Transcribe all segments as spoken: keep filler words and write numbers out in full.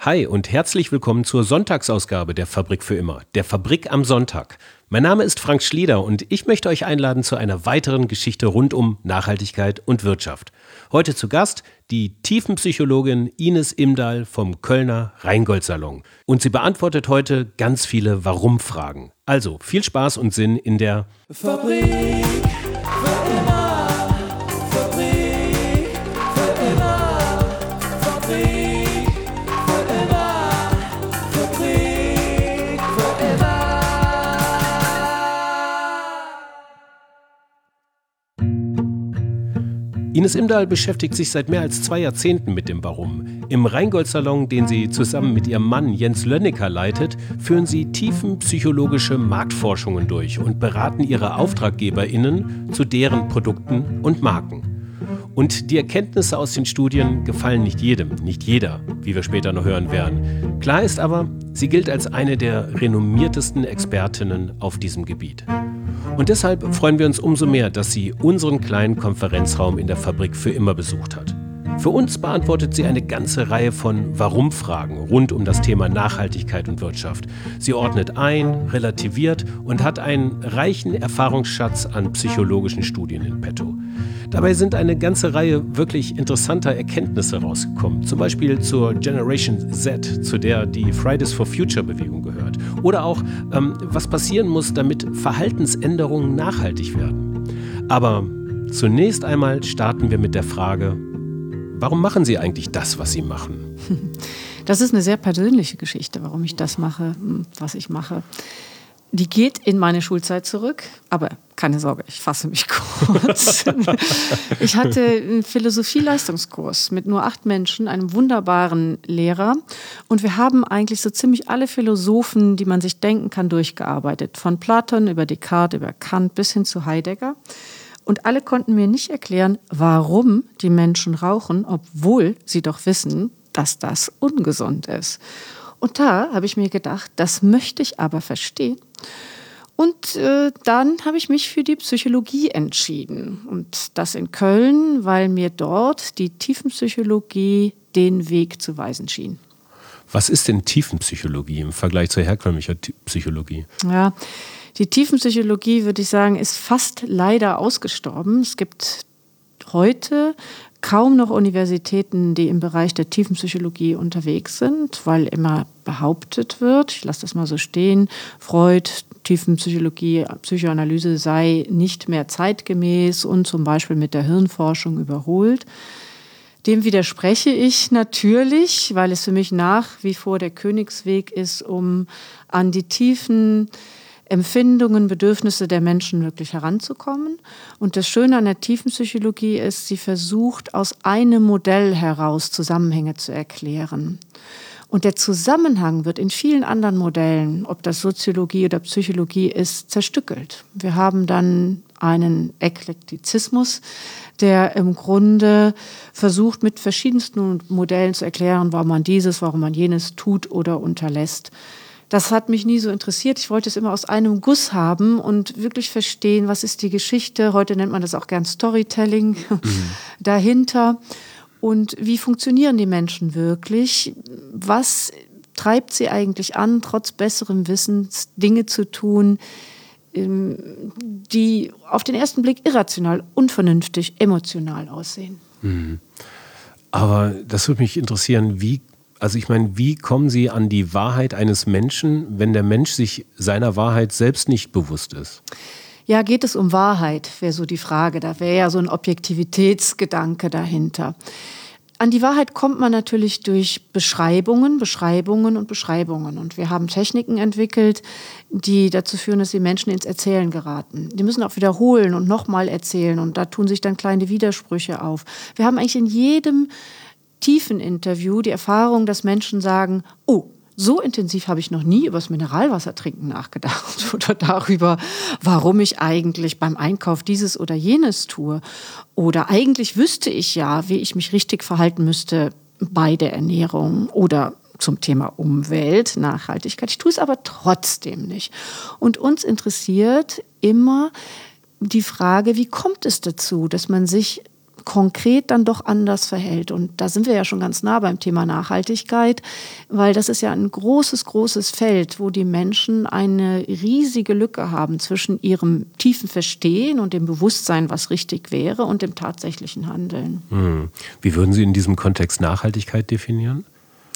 Hi und herzlich willkommen zur Sonntagsausgabe der Fabrik für immer, der Fabrik am Sonntag. Mein Name ist Frank Schlieder und ich möchte euch einladen zu einer weiteren Geschichte rund um Nachhaltigkeit und Wirtschaft. Heute zu Gast die Tiefenpsychologin Ines Imdahl vom Kölner Rheingold-Salon. Und sie beantwortet heute ganz viele Warum-Fragen. Also viel Spaß und Sinn in der Fabrik für immer. Fabrik für immer. Fabrik für immer. Fabrik für immer. Ines Imdahl beschäftigt sich seit mehr als zwei Jahrzehnten mit dem Warum. Im Rheingold-Salon, den sie zusammen mit ihrem Mann Jens Lönnecker leitet, führen sie tiefenpsychologische Marktforschungen durch und beraten ihre AuftraggeberInnen zu deren Produkten und Marken. Und die Erkenntnisse aus den Studien gefallen nicht jedem, nicht jeder, wie wir später noch hören werden. Klar ist aber, sie gilt als eine der renommiertesten Expertinnen auf diesem Gebiet. Und deshalb freuen wir uns umso mehr, dass sie unseren kleinen Konferenzraum in der Fabrik für immer besucht hat. Für uns beantwortet sie eine ganze Reihe von Warum-Fragen rund um das Thema Nachhaltigkeit und Wirtschaft. Sie ordnet ein, relativiert und hat einen reichen Erfahrungsschatz an psychologischen Studien in petto. Dabei sind eine ganze Reihe wirklich interessanter Erkenntnisse rausgekommen. Zum Beispiel zur Generation Z, zu der die Fridays for Future Bewegung gehört. Oder auch, ähm, was passieren muss, damit Verhaltensänderungen nachhaltig werden. Aber zunächst einmal starten wir mit der Frage: Warum machen Sie eigentlich das, was Sie machen? Das ist eine sehr persönliche Geschichte, warum ich das mache, was ich mache. Die geht in meine Schulzeit zurück, aber keine Sorge, ich fasse mich kurz. Ich hatte einen Philosophie-Leistungskurs mit nur acht Menschen, einem wunderbaren Lehrer. Und wir haben eigentlich so ziemlich alle Philosophen, die man sich denken kann, durchgearbeitet. Von Platon über Descartes, über Kant bis hin zu Heidegger. Und alle konnten mir nicht erklären, warum die Menschen rauchen, obwohl sie doch wissen, dass das ungesund ist. Und da habe ich mir gedacht, das möchte ich aber verstehen. Und äh, dann habe ich mich für die Psychologie entschieden. Und das in Köln, weil mir dort die Tiefenpsychologie den Weg zu weisen schien. Was ist denn Tiefenpsychologie im Vergleich zur herkömmlichen Psychologie? Ja, die Tiefenpsychologie, würde ich sagen, ist fast leider ausgestorben. Es gibt heute kaum noch Universitäten, die im Bereich der Tiefenpsychologie unterwegs sind, weil immer behauptet wird, ich lasse das mal so stehen, Freud, Tiefenpsychologie, Psychoanalyse sei nicht mehr zeitgemäß und zum Beispiel mit der Hirnforschung überholt. Dem widerspreche ich natürlich, weil es für mich nach wie vor der Königsweg ist, um an die tiefen Empfindungen, Bedürfnisse der Menschen wirklich heranzukommen. Und das Schöne an der Tiefenpsychologie ist, sie versucht, aus einem Modell heraus Zusammenhänge zu erklären. Und der Zusammenhang wird in vielen anderen Modellen, ob das Soziologie oder Psychologie ist, zerstückelt. Wir haben dann einen Eklektizismus, der im Grunde versucht, mit verschiedensten Modellen zu erklären, warum man dieses, warum man jenes tut oder unterlässt. Das hat mich nie so interessiert. Ich wollte es immer aus einem Guss haben und wirklich verstehen, was ist die Geschichte. Heute nennt man das auch gern Storytelling mhm. dahinter. Und wie funktionieren die Menschen wirklich? Was treibt sie eigentlich an, trotz besserem Wissens Dinge zu tun, die auf den ersten Blick irrational, unvernünftig, emotional aussehen? Mhm. Aber das würde mich interessieren, wie Also ich meine, wie kommen Sie an die Wahrheit eines Menschen, wenn der Mensch sich seiner Wahrheit selbst nicht bewusst ist? Ja, geht es um Wahrheit, wäre so die Frage. Da wäre ja so ein Objektivitätsgedanke dahinter. An die Wahrheit kommt man natürlich durch Beschreibungen, Beschreibungen und Beschreibungen. Und wir haben Techniken entwickelt, die dazu führen, dass die Menschen ins Erzählen geraten. Die müssen auch wiederholen und nochmal erzählen. Und da tun sich dann kleine Widersprüche auf. Wir haben eigentlich in jedem tiefen Interview die Erfahrung, dass Menschen sagen, oh, so intensiv habe ich noch nie über das Mineralwasser trinken nachgedacht oder darüber, warum ich eigentlich beim Einkauf dieses oder jenes tue. Oder eigentlich wüsste ich ja, wie ich mich richtig verhalten müsste bei der Ernährung oder zum Thema Umwelt, Nachhaltigkeit. Ich tue es aber trotzdem nicht. Und uns interessiert immer die Frage, wie kommt es dazu, dass man sich konkret dann doch anders verhält. Und da sind wir ja schon ganz nah beim Thema Nachhaltigkeit, weil das ist ja ein großes, großes Feld, wo die Menschen eine riesige Lücke haben zwischen ihrem tiefen Verstehen und dem Bewusstsein, was richtig wäre, und dem tatsächlichen Handeln. Hm. Wie würden Sie in diesem Kontext Nachhaltigkeit definieren?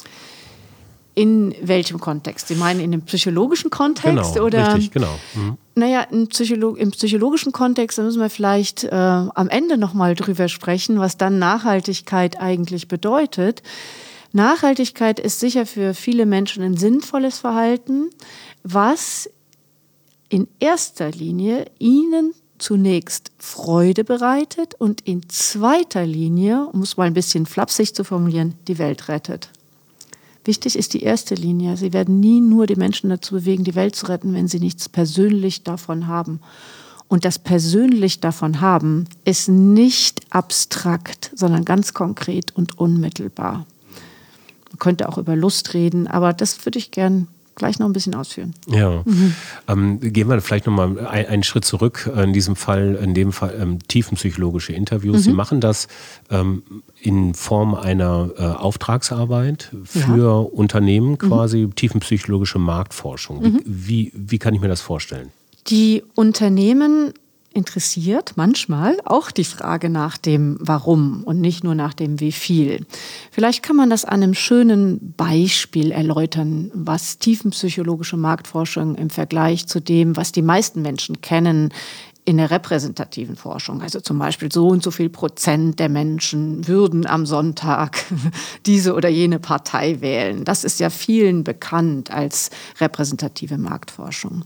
In welchem Kontext? Sie meinen in dem psychologischen Kontext? Genau, oder? Richtig, genau. Mhm. Naja, im, Psycholo- im psychologischen Kontext, da müssen wir vielleicht äh, am Ende nochmal drüber sprechen, was dann Nachhaltigkeit eigentlich bedeutet. Nachhaltigkeit ist sicher für viele Menschen ein sinnvolles Verhalten, was in erster Linie ihnen zunächst Freude bereitet und in zweiter Linie, um es mal ein bisschen flapsig zu formulieren, die Welt rettet. Wichtig ist die erste Linie. Sie werden nie nur die Menschen dazu bewegen, die Welt zu retten, wenn sie nichts persönlich davon haben. Und das persönlich davon haben ist nicht abstrakt, sondern ganz konkret und unmittelbar. Man könnte auch über Lust reden, aber das würde ich gern gleich noch ein bisschen ausführen. Ja, mhm. ähm, gehen wir vielleicht nochmal ein, einen Schritt zurück. In diesem Fall, in dem Fall ähm, tiefenpsychologische Interviews. Mhm. Sie machen das ähm, in Form einer äh, Auftragsarbeit für ja. Unternehmen, quasi mhm. tiefenpsychologische Marktforschung. Mhm. Wie, wie, wie kann ich mir das vorstellen? Die Unternehmen interessiert manchmal auch die Frage nach dem Warum und nicht nur nach dem Wie viel. Vielleicht kann man das an einem schönen Beispiel erläutern, was tiefenpsychologische Marktforschung im Vergleich zu dem, was die meisten Menschen kennen, in der repräsentativen Forschung, also zum Beispiel so und so viel Prozent der Menschen würden am Sonntag diese oder jene Partei wählen. Das ist ja vielen bekannt als repräsentative Marktforschung.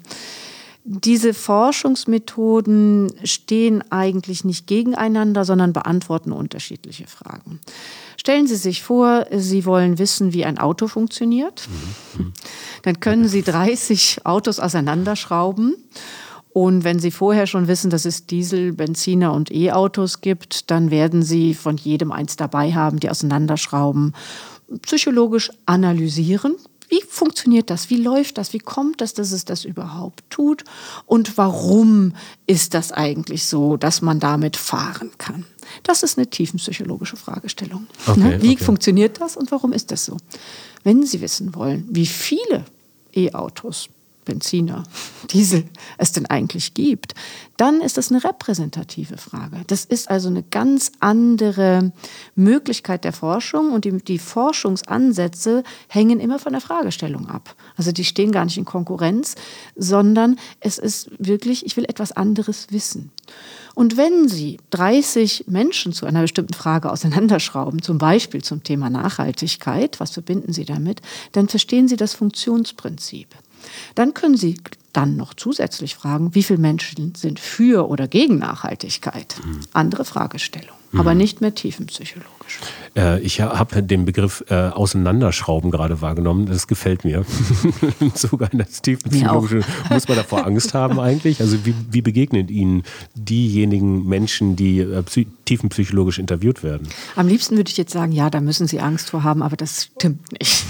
Diese Forschungsmethoden stehen eigentlich nicht gegeneinander, sondern beantworten unterschiedliche Fragen. Stellen Sie sich vor, Sie wollen wissen, wie ein Auto funktioniert. Dann können Sie dreißig Autos auseinanderschrauben. Und wenn Sie vorher schon wissen, dass es Diesel-, Benziner- und E-Autos gibt, dann werden Sie von jedem eins dabei haben, die auseinanderschrauben, psychologisch analysieren. Wie funktioniert das? Wie läuft das? Wie kommt das, dass es das überhaupt tut? Und warum ist das eigentlich so, dass man damit fahren kann? Das ist eine tiefenpsychologische Fragestellung. Okay, Wie okay. funktioniert das und warum ist das so? Wenn Sie wissen wollen, wie viele E-Autos, Benziner, Diesel es denn eigentlich gibt, dann ist das eine repräsentative Frage. Das ist also eine ganz andere Möglichkeit der Forschung und die, die Forschungsansätze hängen immer von der Fragestellung ab. Also die stehen gar nicht in Konkurrenz, sondern es ist wirklich, ich will etwas anderes wissen. Und wenn Sie dreißig Menschen zu einer bestimmten Frage auseinanderschrauben, zum Beispiel zum Thema Nachhaltigkeit, was verbinden Sie damit, dann verstehen Sie das Funktionsprinzip. Dann können Sie dann noch zusätzlich fragen, wie viele Menschen sind für oder gegen Nachhaltigkeit? Mhm. Andere Fragestellung, mhm. aber nicht mehr tiefenpsychologisch. Äh, ich habe den Begriff äh, Auseinanderschrauben gerade wahrgenommen. Das gefällt mir. Im Zuge eines tiefenpsychologischen muss man davor Angst haben eigentlich? Also wie, wie begegnen Ihnen diejenigen Menschen, die äh, psy- tiefenpsychologisch interviewt werden? Am liebsten würde ich jetzt sagen, ja, da müssen Sie Angst vor haben, aber das stimmt nicht.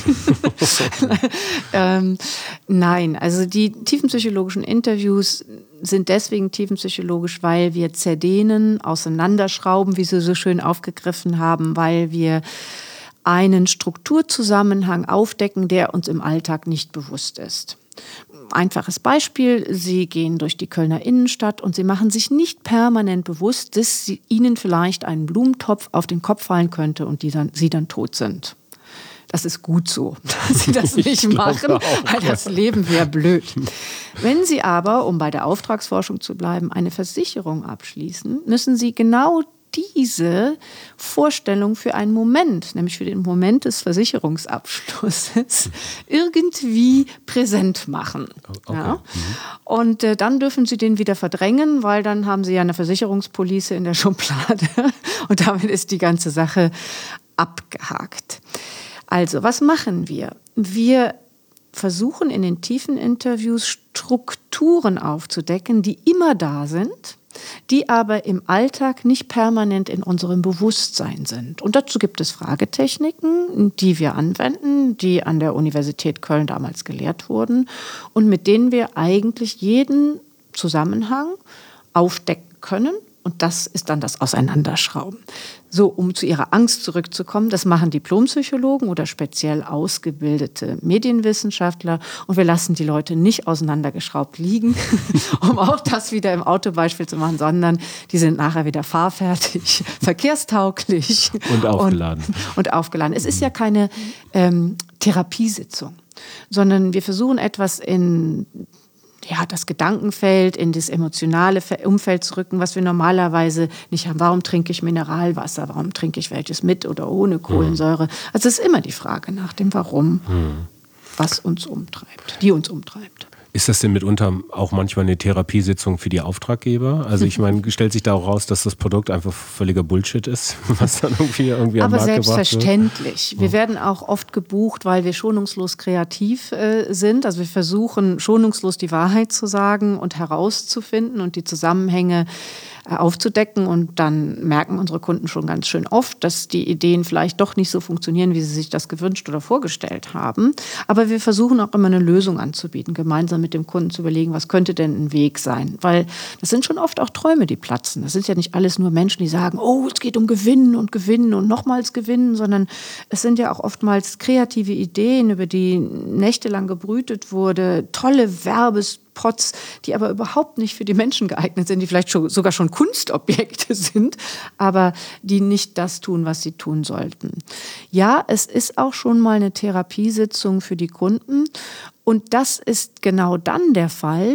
ähm, nein, also die tiefenpsychologischen Interviews sind deswegen tiefenpsychologisch, weil wir zerdehnen, auseinanderschrauben, wie Sie so schön aufgegriffen haben, weil wir einen Strukturzusammenhang aufdecken, der uns im Alltag nicht bewusst ist. Einfaches Beispiel, Sie gehen durch die Kölner Innenstadt und Sie machen sich nicht permanent bewusst, dass Sie, Ihnen vielleicht ein Blumentopf auf den Kopf fallen könnte und die dann, Sie dann tot sind. Das ist gut so, dass Sie das nicht machen, auch, weil das Leben wäre blöd. Wenn Sie aber, um bei der Auftragsforschung zu bleiben, eine Versicherung abschließen, müssen Sie genau diese Vorstellung für einen Moment, nämlich für den Moment des Versicherungsabschlusses, irgendwie präsent machen. Okay. Ja? Und äh, dann dürfen Sie den wieder verdrängen, weil dann haben Sie ja eine Versicherungspolice in der Schublade und damit ist die ganze Sache abgehakt. Also, was machen wir? Wir versuchen in den tiefen Interviews Strukturen aufzudecken, die immer da sind, die aber im Alltag nicht permanent in unserem Bewusstsein sind. Und dazu gibt es Fragetechniken, die wir anwenden, die an der Universität Köln damals gelehrt wurden und mit denen wir eigentlich jeden Zusammenhang aufdecken können Und das ist dann das Auseinanderschrauben. So, um zu ihrer Angst zurückzukommen, das machen Diplompsychologen oder speziell ausgebildete Medienwissenschaftler. Und wir lassen die Leute nicht auseinandergeschraubt liegen, um auch das wieder im Autobeispiel zu machen, sondern die sind nachher wieder fahrfertig, verkehrstauglich. Und aufgeladen. Und, und aufgeladen. Es ist ja keine ähm, Therapiesitzung, sondern wir versuchen etwas in ja, das Gedankenfeld, in das emotionale Umfeld zu rücken, was wir normalerweise nicht haben. Warum trinke ich Mineralwasser? Warum trinke ich welches mit oder ohne Kohlensäure? Also es ist immer die Frage nach dem Warum, hm. was uns umtreibt, die uns umtreibt. Ist das denn mitunter auch manchmal eine Therapiesitzung für die Auftraggeber? Also ich meine, stellt sich da auch raus, dass das Produkt einfach völliger Bullshit ist, was dann irgendwie, irgendwie am Aber Markt gebracht wird? selbstverständlich. Wir werden auch oft gebucht, weil wir schonungslos kreativ äh, sind. Also wir versuchen schonungslos die Wahrheit zu sagen und herauszufinden und die Zusammenhänge äh, aufzudecken. Und dann merken unsere Kunden schon ganz schön oft, dass die Ideen vielleicht doch nicht so funktionieren, wie sie sich das gewünscht oder vorgestellt haben. Aber wir versuchen auch immer eine Lösung anzubieten, gemeinsam mit dem Kunden zu überlegen, was könnte denn ein Weg sein? Weil das sind schon oft auch Träume, die platzen. Das sind ja nicht alles nur Menschen, die sagen, oh, es geht um Gewinnen und Gewinnen und nochmals Gewinnen, sondern es sind ja auch oftmals kreative Ideen, über die nächtelang gebrütet wurde, tolle Werbespots, die aber überhaupt nicht für die Menschen geeignet sind, die vielleicht schon, sogar schon Kunstobjekte sind, aber die nicht das tun, was sie tun sollten. Ja, es ist auch schon mal eine Therapiesitzung für die Kunden. Und das ist genau dann der Fall,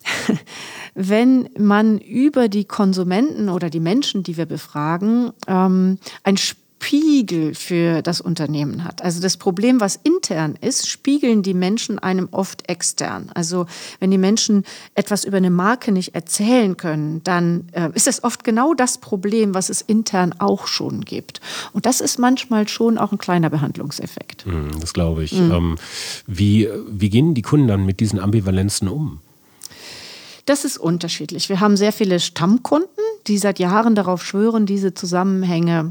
wenn man über die Konsumenten oder die Menschen, die wir befragen, ähm, ein Spiegel für das Unternehmen hat. Also das Problem, was intern ist, spiegeln die Menschen einem oft extern. Also wenn die Menschen etwas über eine Marke nicht erzählen können, dann äh, ist das oft genau das Problem, was es intern auch schon gibt. Und das ist manchmal schon auch ein kleiner Behandlungseffekt. Das glaube ich. Mhm. Ähm, wie, wie gehen die Kunden dann mit diesen Ambivalenzen um? Das ist unterschiedlich. Wir haben sehr viele Stammkunden, die seit Jahren darauf schwören, diese Zusammenhänge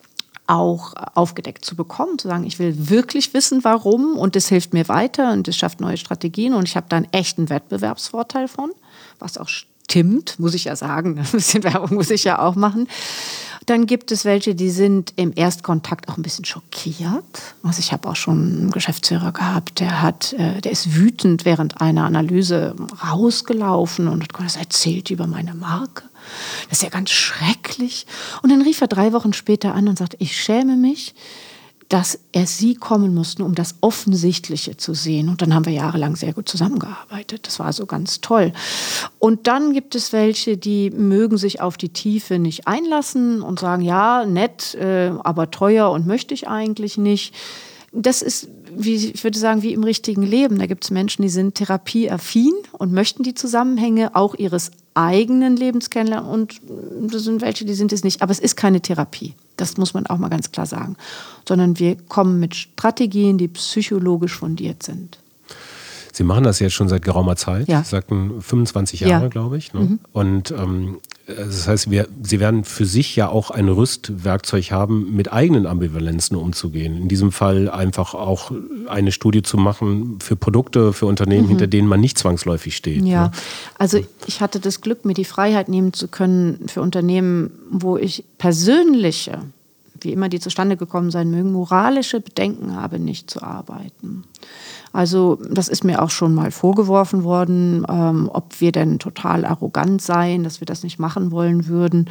auch aufgedeckt zu bekommen, zu sagen, ich will wirklich wissen, warum und das hilft mir weiter und es schafft neue Strategien und ich habe da einen echten Wettbewerbsvorteil von, was auch stimmt, muss ich ja sagen, ein bisschen Werbung muss ich ja auch machen. Dann gibt es welche, die sind im Erstkontakt auch ein bisschen schockiert. Also ich habe auch schon einen Geschäftsführer gehabt, der hat, der ist wütend während einer Analyse rausgelaufen und hat gesagt, erzählt über meine Marke. Das ist ja ganz schrecklich. Und dann rief er drei Wochen später an und sagte, ich schäme mich, dass er sie kommen mussten, um das Offensichtliche zu sehen. Und dann haben wir jahrelang sehr gut zusammengearbeitet. Das war also ganz toll. Und dann gibt es welche, die mögen sich auf die Tiefe nicht einlassen und sagen, ja, nett, äh, aber teuer und möchte ich eigentlich nicht. Das ist, wie, ich würde sagen, wie im richtigen Leben. Da gibt es Menschen, die sind therapieaffin und möchten die Zusammenhänge auch ihres eigenen Lebens kennenlernen. Und das sind welche, die sind es nicht. Aber es ist keine Therapie. Das muss man auch mal ganz klar sagen. Sondern wir kommen mit Strategien, die psychologisch fundiert sind. Sie machen das jetzt schon seit geraumer Zeit. Ja. Sie sagten fünfundzwanzig Jahre, ja. glaube ich. Ne? Mhm. Und ähm, das heißt, wir, Sie werden für sich ja auch ein Rüstwerkzeug haben, mit eigenen Ambivalenzen umzugehen. In diesem Fall einfach auch eine Studie zu machen für Produkte, für Unternehmen, mhm. hinter denen man nicht zwangsläufig steht. Ja, ne? also ich hatte das Glück, mir die Freiheit nehmen zu können für Unternehmen, wo ich persönliche, wie immer die zustande gekommen sein mögen, moralische Bedenken habe, nicht zu arbeiten. Also das ist mir auch schon mal vorgeworfen worden, ähm, ob wir denn total arrogant seien, dass wir das nicht machen wollen würden.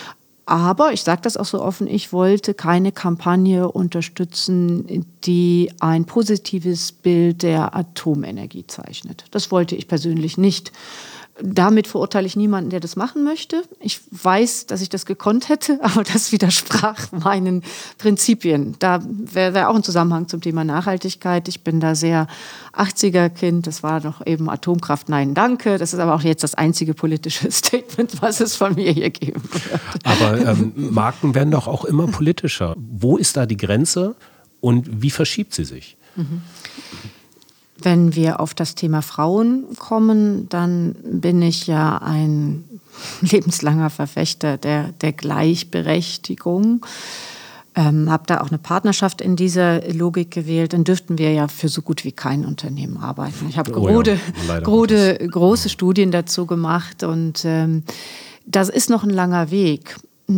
Aber ich sage das auch so offen, ich wollte keine Kampagne unterstützen, die ein positives Bild der Atomenergie zeichnet. Das wollte ich persönlich nicht. Damit verurteile ich niemanden, der das machen möchte. Ich weiß, dass ich das gekonnt hätte, aber das widersprach meinen Prinzipien. Da wäre wär auch ein Zusammenhang zum Thema Nachhaltigkeit. Ich bin da sehr achtziger-Kind. Das war doch eben Atomkraft, nein, danke. Das ist aber auch jetzt das einzige politische Statement, was es von mir hier geben wird. Aber ähm, Marken werden doch auch immer politischer. Wo ist da die Grenze und wie verschiebt sie sich? Mhm. Wenn wir auf das Thema Frauen kommen, dann bin ich ja ein lebenslanger Verfechter der, der Gleichberechtigung. Ähm, habe da auch eine Partnerschaft in dieser Logik gewählt. Dann dürften wir ja für so gut wie kein Unternehmen arbeiten. Ich habe oh grode, ja, grode, große Studien dazu gemacht und ähm, Das ist noch ein langer Weg.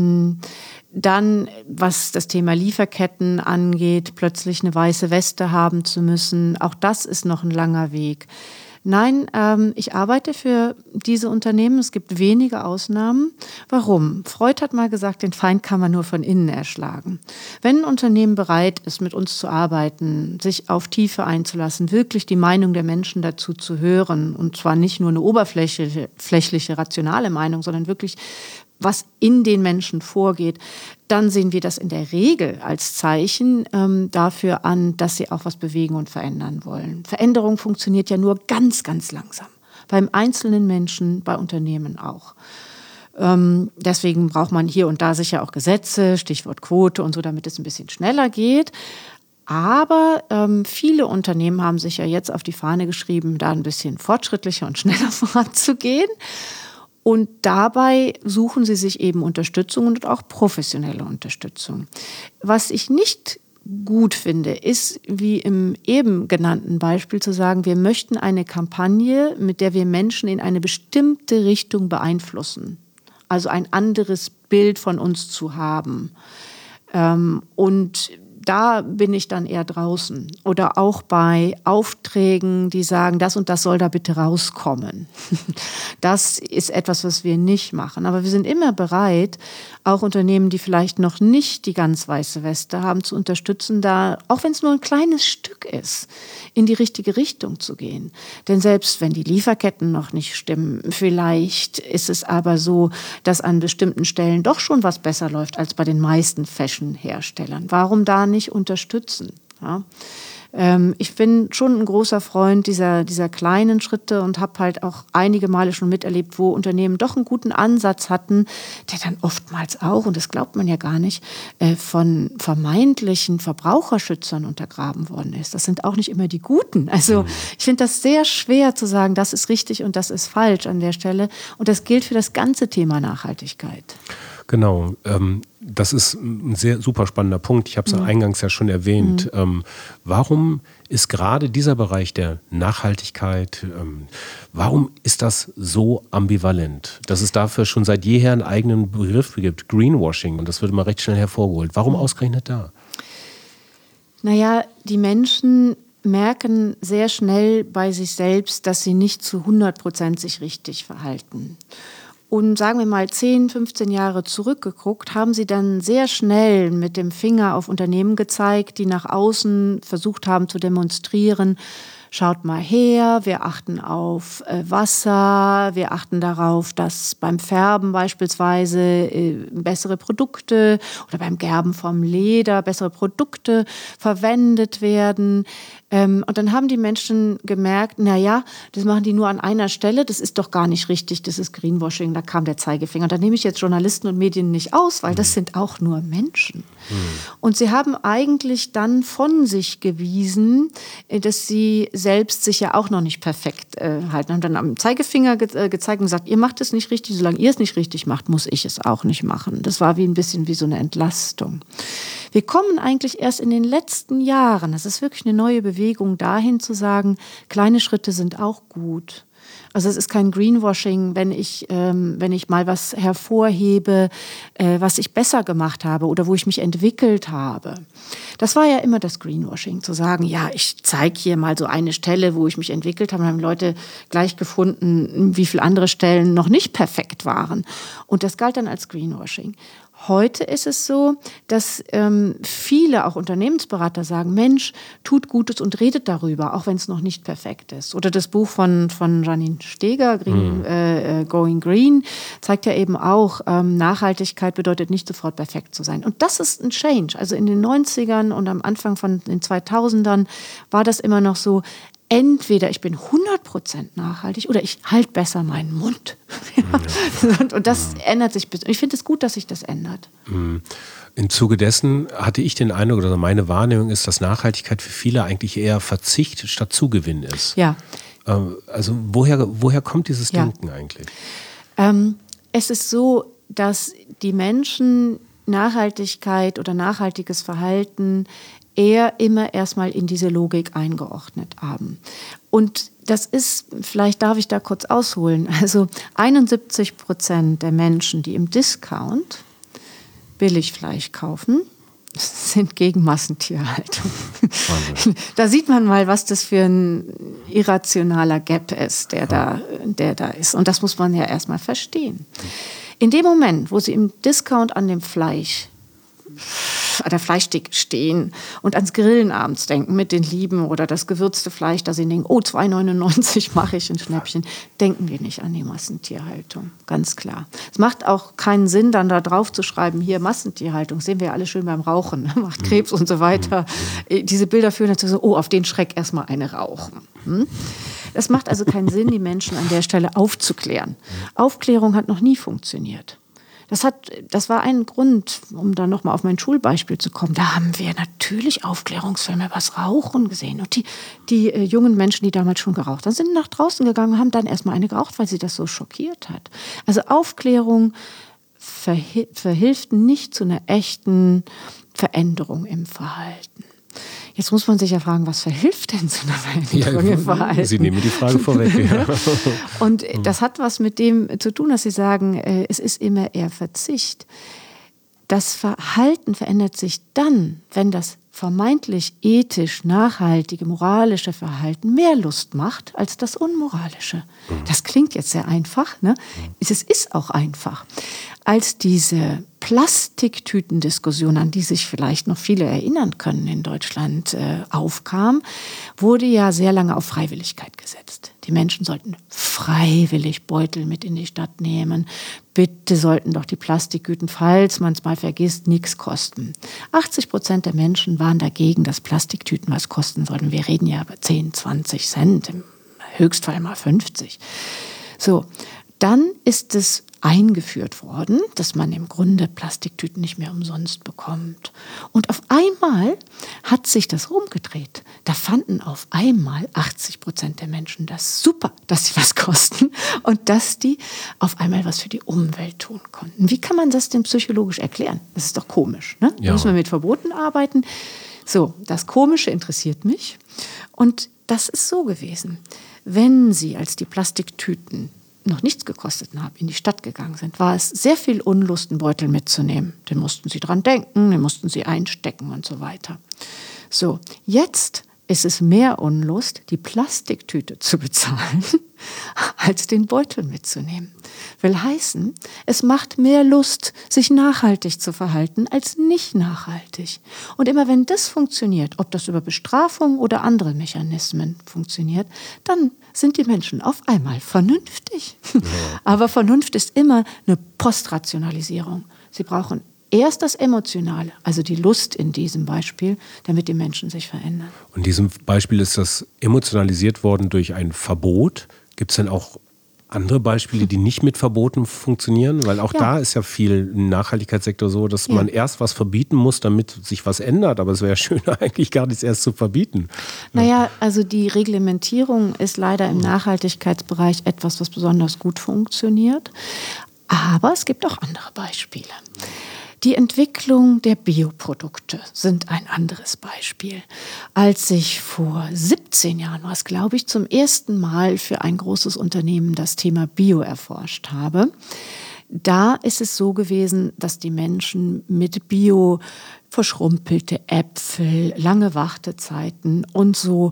Dann, was das Thema Lieferketten angeht, plötzlich eine weiße Weste haben zu müssen, auch das ist noch ein langer Weg. Nein, ähm, ich arbeite für diese Unternehmen. Es gibt wenige Ausnahmen. Warum? Freud hat mal gesagt, den Feind kann man nur von innen erschlagen. Wenn ein Unternehmen bereit ist, mit uns zu arbeiten, sich auf Tiefe einzulassen, wirklich die Meinung der Menschen dazu zu hören, und zwar nicht nur eine oberflächliche, flächliche, rationale Meinung, sondern wirklich was in den Menschen vorgeht, dann sehen wir das in der Regel als Zeichen ähm, dafür an, dass sie auch was bewegen und verändern wollen. Veränderung funktioniert ja nur ganz, ganz langsam. Beim einzelnen Menschen, bei Unternehmen auch. Ähm, deswegen braucht man hier und da sicher auch Gesetze, Stichwort Quote und so, damit es ein bisschen schneller geht. Aber ähm, viele Unternehmen haben sich ja jetzt auf die Fahne geschrieben, da ein bisschen fortschrittlicher und schneller voranzugehen. Und dabei suchen sie sich eben Unterstützung und auch professionelle Unterstützung. Was ich nicht gut finde, ist, wie im eben genannten Beispiel zu sagen, wir möchten eine Kampagne, mit der wir Menschen in eine bestimmte Richtung beeinflussen. Also ein anderes Bild von uns zu haben. Ähm, und da bin ich dann eher draußen. Oder auch bei Aufträgen, die sagen, das und das soll da bitte rauskommen. Das ist etwas, was wir nicht machen. Aber wir sind immer bereit, auch Unternehmen, die vielleicht noch nicht die ganz weiße Weste haben, zu unterstützen, da, auch wenn es nur ein kleines Stück ist, in die richtige Richtung zu gehen. Denn selbst wenn die Lieferketten noch nicht stimmen, vielleicht ist es aber so, dass an bestimmten Stellen doch schon was besser läuft als bei den meisten Fashion-Herstellern. Warum da nicht unterstützen? Ja. Ähm, ich bin schon ein großer Freund dieser, dieser kleinen Schritte und habe halt auch einige Male schon miterlebt, wo Unternehmen doch einen guten Ansatz hatten, der dann oftmals auch, und das glaubt man ja gar nicht, äh, von vermeintlichen Verbraucherschützern untergraben worden ist. Das sind auch nicht immer die Guten. Also ich finde das sehr schwer zu sagen, das ist richtig und das ist falsch an der Stelle. Und das gilt für das ganze Thema Nachhaltigkeit. Genau, ähm, das ist ein sehr super spannender Punkt. Ich habe es ja. eingangs ja schon erwähnt. Mhm. Ähm, warum ist gerade dieser Bereich der Nachhaltigkeit, ähm, warum ist das so ambivalent? Dass es dafür schon seit jeher einen eigenen Begriff gibt, Greenwashing, und das wird immer recht schnell hervorgeholt. Warum ausgerechnet da? Naja, die Menschen merken sehr schnell bei sich selbst, dass sie nicht zu hundert Prozent sich richtig verhalten. Und sagen wir mal zehn, fünfzehn Jahre zurückgeguckt, haben sie dann sehr schnell mit dem Finger auf Unternehmen gezeigt, die nach außen versucht haben zu demonstrieren, schaut mal her, wir achten auf äh, Wasser, wir achten darauf, dass beim Färben beispielsweise äh, bessere Produkte oder beim Gerben vom Leder bessere Produkte verwendet werden. Ähm, und dann haben die Menschen gemerkt, na ja, das machen die nur an einer Stelle, das ist doch gar nicht richtig, das ist Greenwashing, da kam der Zeigefinger. Und da nehme ich jetzt Journalisten und Medien nicht aus, weil das sind auch nur Menschen. Mhm. Und sie haben eigentlich dann von sich gewiesen, dass sie selbst sich ja auch noch nicht perfekt äh, halten. Haben dann am Zeigefinger ge- äh, gezeigt und gesagt, ihr macht es nicht richtig, solange ihr es nicht richtig macht, muss ich es auch nicht machen. Das war wie ein bisschen wie so eine Entlastung. Wir kommen eigentlich erst in den letzten Jahren, das ist wirklich eine neue Bewegung, dahin zu sagen, kleine Schritte sind auch gut. Also es ist kein Greenwashing, wenn ich, ähm, wenn ich mal was hervorhebe, äh, was ich besser gemacht habe oder wo ich mich entwickelt habe. Das war ja immer das Greenwashing, zu sagen, ja, ich zeige hier mal so eine Stelle, wo ich mich entwickelt habe. Und haben Leute gleich gefunden, wie viele andere Stellen noch nicht perfekt waren. Und das galt dann als Greenwashing. Heute ist es so, dass ähm, viele, auch Unternehmensberater, sagen, Mensch, tut Gutes und redet darüber, auch wenn es noch nicht perfekt ist. Oder das Buch von, von Janine Steger, Green, mhm. äh, Going Green, zeigt ja eben auch, ähm, Nachhaltigkeit bedeutet nicht sofort perfekt zu sein. Und das ist ein Change. Also in den neunzigern und am Anfang von den zweitausendern war das immer noch so, entweder ich bin hundert Prozent nachhaltig oder ich halte besser meinen Mund. Ja. Und, und das ja. ändert sich. Und ich finde es gut, dass sich das ändert. Im Zuge dessen hatte ich den Eindruck, oder meine Wahrnehmung ist, dass Nachhaltigkeit für viele eigentlich eher Verzicht statt Zugewinn ist. Ja. Also woher, woher kommt dieses ja. Denken eigentlich? Ähm, es ist so, dass die Menschen Nachhaltigkeit oder nachhaltiges Verhalten eher immer erstmal in diese Logik eingeordnet haben. Und das ist, vielleicht darf ich da kurz ausholen, also einundsiebzig Prozent der Menschen, die im Discount Billigfleisch kaufen, sind gegen Massentierhaltung. Wahnsinn. Da sieht man mal, was das für ein irrationaler Gap ist, der da, der da ist. Und das muss man ja erstmal verstehen. In dem Moment, wo Sie im Discount an dem Fleisch, an der Fleischtheke stehen und ans Grillen abends denken mit den Lieben oder das gewürzte Fleisch, da Sie denken, oh, zwei neunundneunzig mache ich ein Schnäppchen, denken wir nicht an die Massentierhaltung, ganz klar. Es macht auch keinen Sinn, dann da drauf zu schreiben, hier Massentierhaltung, sehen wir ja alle schön beim Rauchen, macht Krebs und so weiter. Diese Bilder führen dazu so, oh, auf den Schreck erstmal eine rauchen. Hm? Das macht also keinen Sinn, die Menschen an der Stelle aufzuklären. Aufklärung hat noch nie funktioniert. Das, hat, das war ein Grund, um dann nochmal auf mein Schulbeispiel zu kommen. Da haben wir natürlich Aufklärungsfilme über das Rauchen gesehen. Und die, die äh, jungen Menschen, die damals schon geraucht haben, sind nach draußen gegangen und haben dann erstmal eine geraucht, weil sie das so schockiert hat. Also Aufklärung verhi- verhilft nicht zu einer echten Veränderung im Verhalten. Jetzt muss man sich ja fragen, was verhilft denn zu einer Veränderung ja, im Verhalten? Sie nehmen die Frage vorweg. Ja. Und das hat was mit dem zu tun, dass Sie sagen, es ist immer eher Verzicht. Das Verhalten verändert sich dann, wenn das vermeintlich ethisch, nachhaltige, moralische Verhalten mehr Lust macht als das unmoralische. Das klingt jetzt sehr einfach, ne? Es ist auch einfach. Als diese Plastiktütendiskussion, an die sich vielleicht noch viele erinnern können in Deutschland, äh, aufkam, wurde ja sehr lange auf Freiwilligkeit gesetzt. Die Menschen sollten freiwillig Beutel mit in die Stadt nehmen. Bitte sollten doch die Plastiktüten, falls man es mal vergisst, nichts kosten. achtzig Prozent der Menschen waren dagegen, dass Plastiktüten was kosten sollten. Wir reden ja über zehn, zwanzig Cent, im Höchstfall mal fünfzig. So, dann ist es eingeführt worden, dass man im Grunde Plastiktüten nicht mehr umsonst bekommt. Und auf einmal hat sich das rumgedreht. Da fanden auf einmal achtzig Prozent der Menschen das super, dass sie was kosten und dass die auf einmal was für die Umwelt tun konnten. Wie kann man das denn psychologisch erklären? Das ist doch komisch, ne? Da Ja. müssen wir mit Verboten arbeiten. So, das Komische interessiert mich. Und das ist so gewesen. Wenn Sie, als die Plastiktüten noch nichts gekostet haben, in die Stadt gegangen sind, war es sehr viel Unlust, einen Beutel mitzunehmen. Den mussten sie dran denken, den mussten sie einstecken und so weiter. So, jetzt ist es mehr Unlust, die Plastiktüte zu bezahlen, als den Beutel mitzunehmen. Will heißen, es macht mehr Lust, sich nachhaltig zu verhalten, als nicht nachhaltig. Und immer wenn das funktioniert, ob das über Bestrafung oder andere Mechanismen funktioniert, dann sind die Menschen auf einmal vernünftig. Ja. Aber Vernunft ist immer eine Postrationalisierung. Sie brauchen erst das Emotionale, also die Lust in diesem Beispiel, damit die Menschen sich verändern. Und in diesem Beispiel ist das emotionalisiert worden durch ein Verbot. Gibt es denn auch andere Beispiele, die nicht mit Verboten funktionieren? Weil auch ja. da ist ja viel im Nachhaltigkeitssektor so, dass ja. man erst was verbieten muss, damit sich was ändert. Aber es wäre ja schöner, eigentlich gar nichts erst zu verbieten. Naja, also die Reglementierung ist leider im Nachhaltigkeitsbereich etwas, was besonders gut funktioniert. Aber es gibt auch andere Beispiele. Die Entwicklung der Bioprodukte sind ein anderes Beispiel. Als ich vor siebzehn Jahren, was glaube ich, zum ersten Mal für ein großes Unternehmen das Thema Bio erforscht habe, da ist es so gewesen, dass die Menschen mit Bio verschrumpelte Äpfel, lange Wartezeiten und so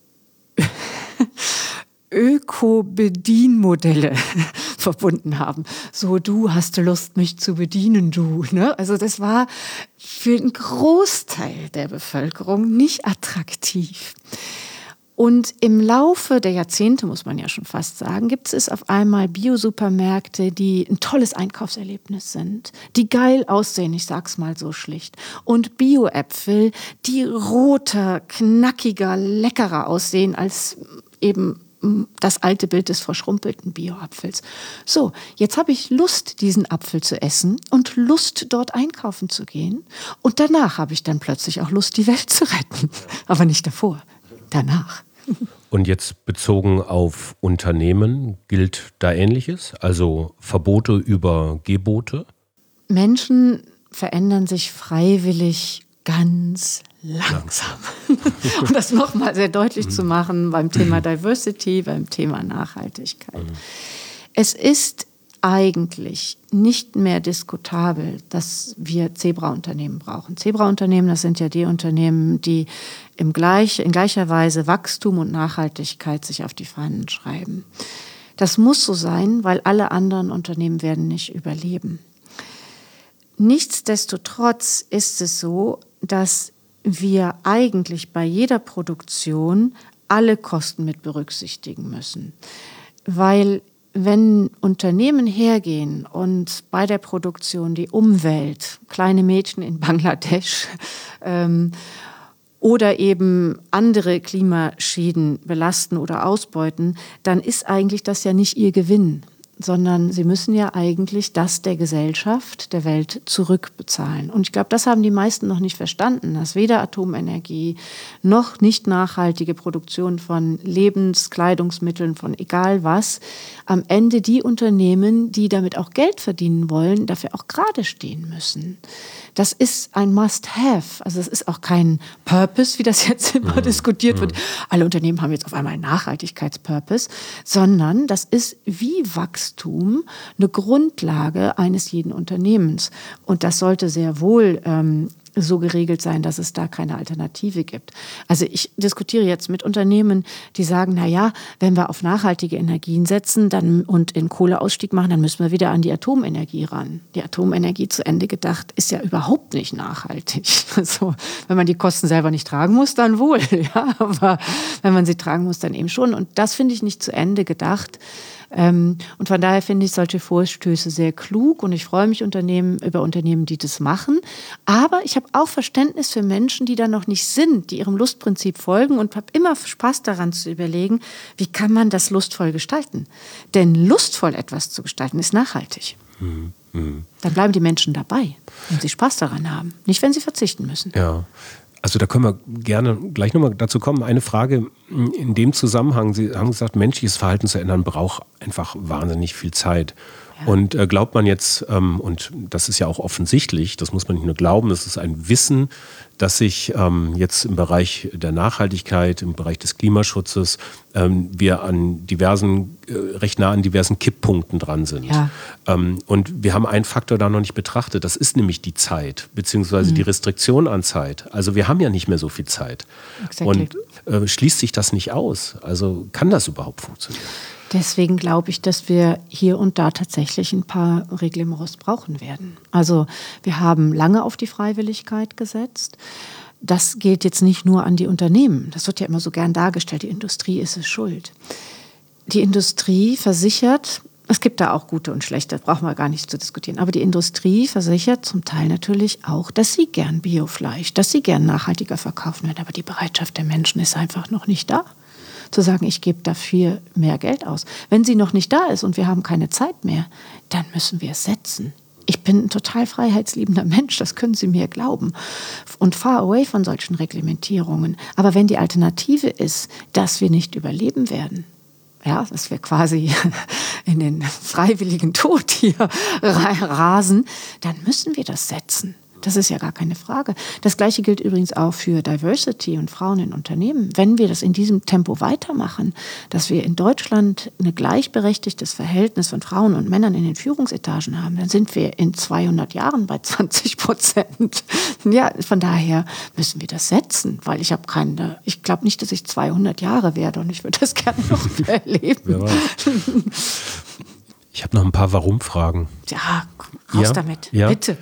Öko-Bedienmodelle verbunden haben. So, du hast Lust, mich zu bedienen, du. Ne? Also das war für einen Großteil der Bevölkerung nicht attraktiv. Und im Laufe der Jahrzehnte, muss man ja schon fast sagen, gibt es auf einmal Bio-Supermärkte, die ein tolles Einkaufserlebnis sind, die geil aussehen, ich sag's mal so schlicht. Und Bio-Äpfel, die roter, knackiger, leckerer aussehen als eben das alte Bild des verschrumpelten Bio-Apfels. So, jetzt habe ich Lust, diesen Apfel zu essen und Lust, dort einkaufen zu gehen. Und danach habe ich dann plötzlich auch Lust, die Welt zu retten. Aber nicht davor, danach. Und jetzt bezogen auf Unternehmen, gilt da Ähnliches? Also Verbote über Gebote? Menschen verändern sich freiwillig ganz langsam. Um das nochmal sehr deutlich mhm. zu machen beim Thema Diversity, beim Thema Nachhaltigkeit. Mhm. Es ist eigentlich nicht mehr diskutabel, dass wir Zebra-Unternehmen brauchen. Zebra-Unternehmen, das sind ja die Unternehmen, die im gleich, in gleicher Weise Wachstum und Nachhaltigkeit sich auf die Fahnen schreiben. Das muss so sein, weil alle anderen Unternehmen werden nicht überleben. Nichtsdestotrotz ist es so, dass wir eigentlich bei jeder Produktion alle Kosten mit berücksichtigen müssen. Weil wenn Unternehmen hergehen und bei der Produktion die Umwelt, kleine Mädchen in Bangladesch ähm, oder eben andere Klimaschäden belasten oder ausbeuten, dann ist eigentlich das ja nicht ihr Gewinn, sondern sie müssen ja eigentlich das der Gesellschaft, der Welt zurückbezahlen. Und ich glaube, das haben die meisten noch nicht verstanden, dass weder Atomenergie noch nicht nachhaltige Produktion von Lebenskleidungsmitteln, von egal was, am Ende die Unternehmen, die damit auch Geld verdienen wollen, dafür auch gerade stehen müssen. Das ist ein Must-Have. Also es ist auch kein Purpose, wie das jetzt immer mhm. diskutiert wird. Alle Unternehmen haben jetzt auf einmal einen Nachhaltigkeitspurpose, sondern das ist wie Wachstum eine Grundlage eines jeden Unternehmens. Und das sollte sehr wohl ähm, so geregelt sein, dass es da keine Alternative gibt. Also ich diskutiere jetzt mit Unternehmen, die sagen, na ja, wenn wir auf nachhaltige Energien setzen dann, und in Kohleausstieg machen, dann müssen wir wieder an die Atomenergie ran. Die Atomenergie zu Ende gedacht ist ja überhaupt nicht nachhaltig. Also, wenn man die Kosten selber nicht tragen muss, dann wohl. Ja? Aber wenn man sie tragen muss, dann eben schon. Und das finde ich nicht zu Ende gedacht. Und von daher finde ich solche Vorstöße sehr klug und ich freue mich Unternehmen, über Unternehmen, die das machen. Aber ich habe auch Verständnis für Menschen, die da noch nicht sind, die ihrem Lustprinzip folgen und habe immer Spaß daran zu überlegen, wie kann man das lustvoll gestalten? Denn lustvoll etwas zu gestalten ist nachhaltig. Mhm. Mhm. Dann bleiben die Menschen dabei, wenn sie Spaß daran haben, nicht wenn sie verzichten müssen. Ja. Also da können wir gerne gleich nochmal dazu kommen. Eine Frage in dem Zusammenhang. Sie haben gesagt, menschliches Verhalten zu ändern braucht einfach wahnsinnig viel Zeit. Ja. Und äh, glaubt man jetzt, ähm, und das ist ja auch offensichtlich, das muss man nicht nur glauben, das ist ein Wissen, dass sich ähm, jetzt im Bereich der Nachhaltigkeit, im Bereich des Klimaschutzes, ähm, wir an diversen, äh, recht nah an diversen Kipppunkten dran sind. Ja. Ähm, und wir haben einen Faktor da noch nicht betrachtet, das ist nämlich die Zeit, beziehungsweise mhm. die Restriktion an Zeit. Also wir haben ja nicht mehr so viel Zeit. Exactly. Und äh, schließt sich das nicht aus? Also kann das überhaupt funktionieren? Deswegen glaube ich, dass wir hier und da tatsächlich ein paar Reglements brauchen werden. Also wir haben lange auf die Freiwilligkeit gesetzt. Das gilt jetzt nicht nur an die Unternehmen. Das wird ja immer so gern dargestellt, die Industrie ist es schuld. Die Industrie versichert, es gibt da auch gute und schlechte, das brauchen wir gar nicht zu diskutieren, aber die Industrie versichert zum Teil natürlich auch, dass sie gern Biofleisch, dass sie gern nachhaltiger verkaufen wird, aber die Bereitschaft der Menschen ist einfach noch nicht da. Zu sagen, ich gebe dafür mehr Geld aus. Wenn sie noch nicht da ist und wir haben keine Zeit mehr, dann müssen wir es setzen. Ich bin ein total freiheitsliebender Mensch, das können Sie mir glauben. Und far away von solchen Reglementierungen. Aber wenn die Alternative ist, dass wir nicht überleben werden, ja, dass wir quasi in den freiwilligen Tod hier rasen, dann müssen wir das setzen. Das ist ja gar keine Frage. Das Gleiche gilt übrigens auch für Diversity und Frauen in Unternehmen. Wenn wir das in diesem Tempo weitermachen, dass wir in Deutschland ein gleichberechtigtes Verhältnis von Frauen und Männern in den Führungsetagen haben, dann sind wir in zweihundert Jahren bei zwanzig Prozent. Ja, von daher müssen wir das setzen, weil ich habe keine, ich glaube nicht, dass ich zweihundert Jahre werde und ich würde das gerne noch erleben. Ich habe noch ein paar Warum-Fragen. Ja, raus ja, damit, ja. bitte.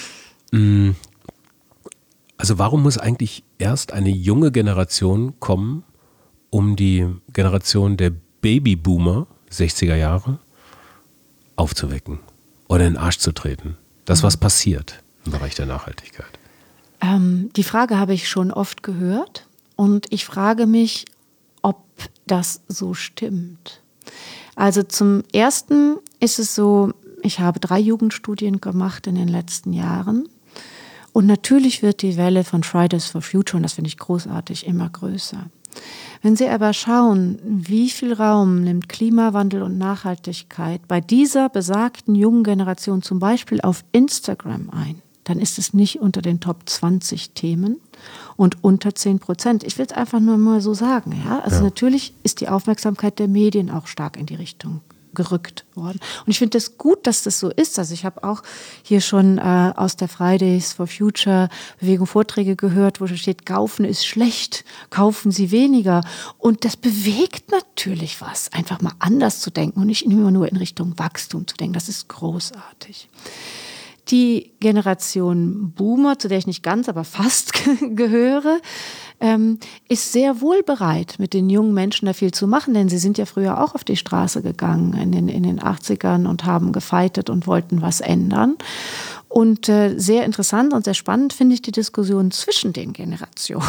Also warum muss eigentlich erst eine junge Generation kommen, um die Generation der Babyboomer, sechziger Jahre, aufzuwecken oder in den Arsch zu treten? Das, was passiert im Bereich der Nachhaltigkeit. Ähm, die Frage habe ich schon oft gehört und ich frage mich, ob das so stimmt. Also zum Ersten ist es so, ich habe drei Jugendstudien gemacht in den letzten Jahren. Und natürlich wird die Welle von Fridays for Future, und das finde ich großartig, immer größer. Wenn Sie aber schauen, wie viel Raum nimmt Klimawandel und Nachhaltigkeit bei dieser besagten jungen Generation zum Beispiel auf Instagram ein, dann ist es nicht unter den Top zwanzig Themen und unter zehn Prozent. Ich will es einfach nur mal so sagen. Ja? Also ja. Natürlich ist die Aufmerksamkeit der Medien auch stark in die Richtung gerückt worden. Und ich finde es gut, dass das so ist. Also ich habe auch hier schon äh, aus der Fridays for Future Bewegung Vorträge gehört, wo da steht, kaufen ist schlecht, kaufen Sie weniger. Und das bewegt natürlich was, einfach mal anders zu denken und nicht immer nur in Richtung Wachstum zu denken. Das ist großartig. Die Generation Boomer, zu der ich nicht ganz, aber fast gehöre, ähm, ist sehr wohl bereit, mit den jungen Menschen da viel zu machen, denn sie sind ja früher auch auf die Straße gegangen in den, in den achtzigern und haben gefeitet und wollten was ändern. Und äh, sehr interessant und sehr spannend finde ich die Diskussion zwischen den Generationen,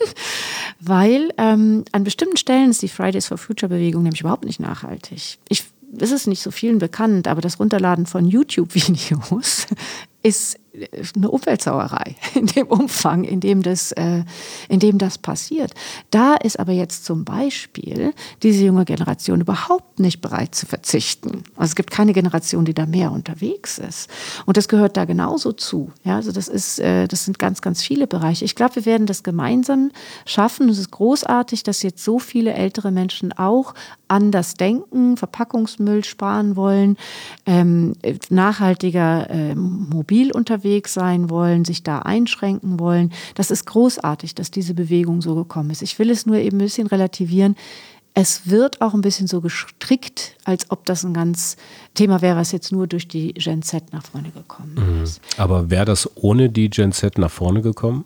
weil ähm, an bestimmten Stellen ist die Fridays for Future Bewegung nämlich überhaupt nicht nachhaltig. Ich Es ist nicht so vielen bekannt, aber das Runterladen von YouTube-Videos ist eine Umweltsauerei in dem Umfang, in dem das, äh, in dem das passiert. Da ist aber jetzt zum Beispiel diese junge Generation überhaupt nicht bereit zu verzichten. Also es gibt keine Generation, die da mehr unterwegs ist. Und das gehört da genauso zu. Ja, also das ist, äh, das sind ganz, ganz viele Bereiche. Ich glaube, wir werden das gemeinsam schaffen. Es ist großartig, dass jetzt so viele ältere Menschen auch anders denken, Verpackungsmüll sparen wollen, ähm, nachhaltiger äh, mobil unterwegs sein wollen, sich da einschränken wollen. Das ist großartig, dass diese Bewegung so gekommen ist. Ich will es nur eben ein bisschen relativieren. Es wird auch ein bisschen so gestrickt, als ob das ein ganz Thema wäre, was jetzt nur durch die Gen Z nach vorne gekommen ist. Aber wäre das ohne die Gen Z nach vorne gekommen?